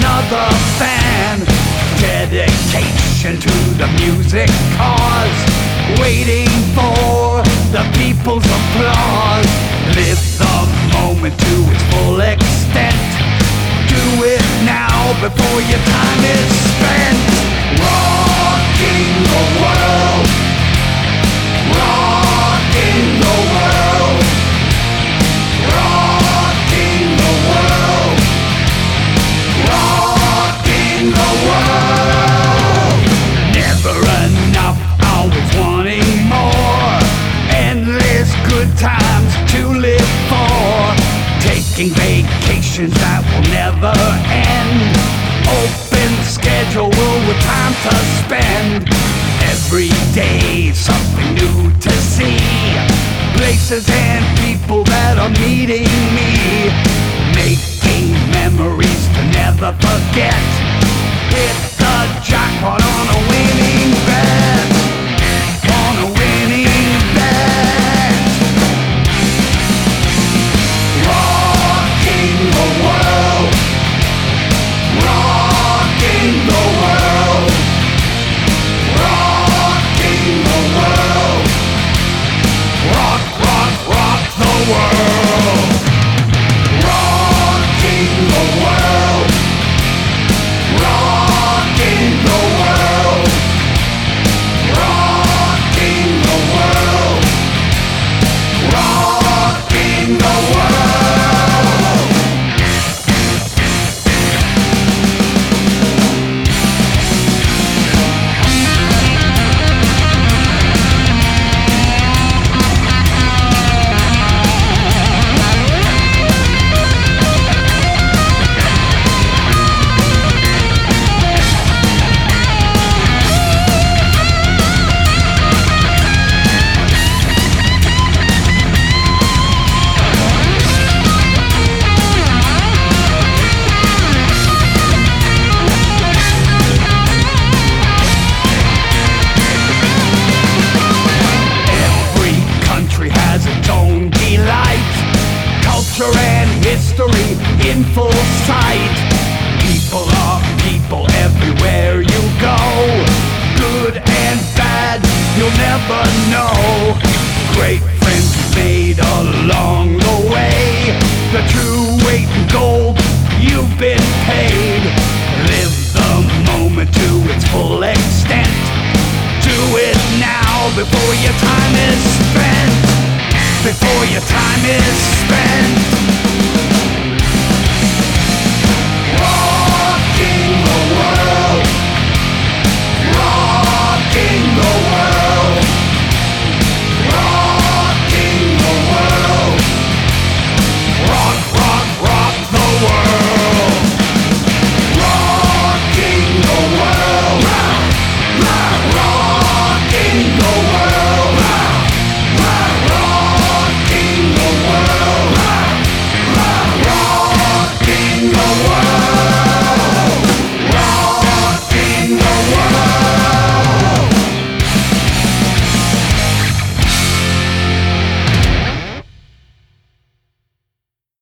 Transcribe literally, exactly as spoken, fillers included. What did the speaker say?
another fan. Dedication to the music cause, waiting for the people's applause. Live the moment to its full extent. Do it now before your time is spent. Rocking the world, rocking the world, rocking the world, rocking the world. Never enough, always wanting more. Endless good times to live for. Taking vacations that will never end. Open schedule with time to spend. Every day something new to see. Places and people that are meeting me. Making memories to never forget. Hit the jackpot on a winning bet. On a winning bet. Rocking the world, rocking the world, rocking the world, rock, rock, rock the world, rocking the world, rocking the world, rocking the world, rocking the world. Culture and history in full sight. People are people everywhere you go. Good and bad, you'll never know. Great friends made along the way. The true weight in gold, you've been paid. Live the moment to its full extent. Do it now before your time is spent. Before your time is spent.